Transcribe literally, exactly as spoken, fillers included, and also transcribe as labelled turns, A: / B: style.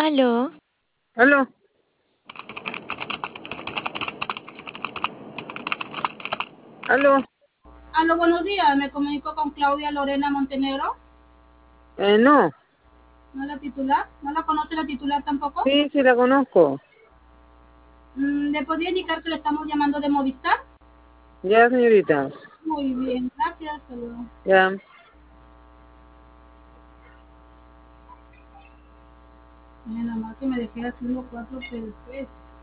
A: Aló,
B: Aló, aló,
C: Aló, buenos días. Me comunico con Claudia Lorena Montenegro.
B: eh, no,
C: ¿No es la titular? ¿No la conoce la titular tampoco?
B: sí, sí la conozco.
C: Mm, ¿Le podría indicar que le estamos llamando de Movistar?
B: Ya, señorita,
C: Muy bien, gracias. Hasta luego.
B: ya.
C: Mira, nada más que me dejé haciendo cuatro perfectos.